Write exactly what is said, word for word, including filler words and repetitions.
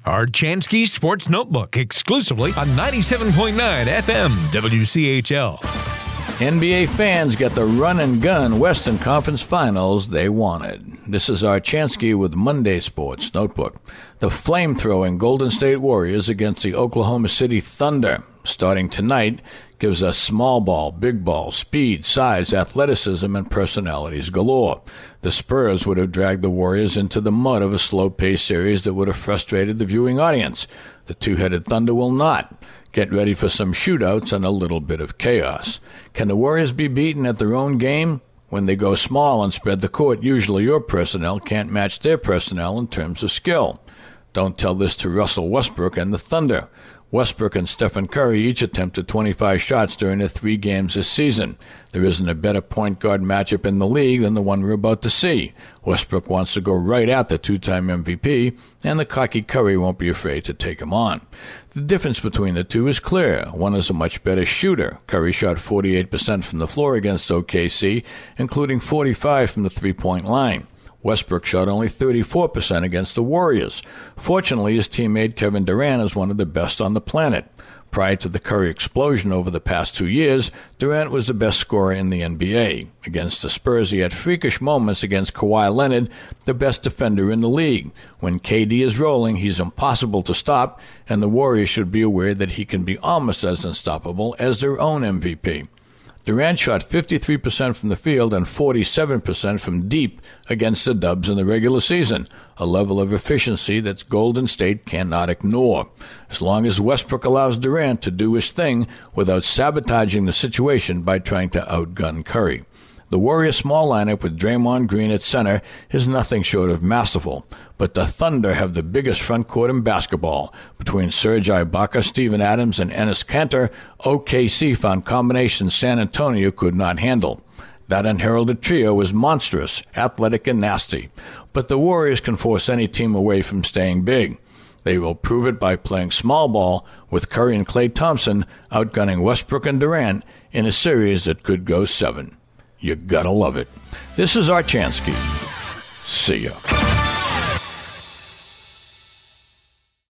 Archansky Sports Notebook, exclusively on ninety-seven point nine F M W C H L. N B A fans get the run-and-gun Western Conference Finals they wanted. This is Archansky with Monday Sports Notebook. The flame-throwing Golden State Warriors against the Oklahoma City Thunder, starting tonight, gives us small ball, big ball, speed, size, athleticism, and personalities galore. The Spurs would have dragged the Warriors into the mud of a slow-paced series that would have frustrated the viewing audience. The two-headed Thunder will not. Get ready for some shootouts and a little bit of chaos. Can the Warriors be beaten at their own game? When they go small and spread the court, usually your personnel can't match their personnel in terms of skill. Don't tell this to Russell Westbrook and the Thunder. Westbrook and Stephen Curry each attempted twenty-five shots during their three games this season. There isn't a better point guard matchup in the league than the one we're about to see. Westbrook wants to go right at the two-time M V P, and the cocky Curry won't be afraid to take him on. The difference between the two is clear. One is a much better shooter. Curry shot forty-eight percent from the floor against O K C, including forty-five from the three-point line. Westbrook shot only thirty-four percent against the Warriors. Fortunately, his teammate Kevin Durant is one of the best on the planet. Prior to the Curry explosion over the past two years, Durant was the best scorer in the N B A. Against the Spurs, he had freakish moments against Kawhi Leonard, the best defender in the league. When K D is rolling, he's impossible to stop, and the Warriors should be aware that he can be almost as unstoppable as their own M V P. Durant shot fifty-three percent from the field and forty-seven percent from deep against the Dubs in the regular season, a level of efficiency that Golden State cannot ignore. As long as Westbrook allows Durant to do his thing without sabotaging the situation by trying to outgun Curry. The Warriors' small lineup with Draymond Green at center is nothing short of masterful, but the Thunder have the biggest front court in basketball. Between Serge Ibaka, Steven Adams, and Enes Kanter, O K C found combinations San Antonio could not handle. That unheralded trio was monstrous, athletic, and nasty, but the Warriors can force any team away from staying big. They will prove it by playing small ball with Curry and Klay Thompson outgunning Westbrook and Durant in a series that could go seven. You gotta love it. This is Archansky. See ya.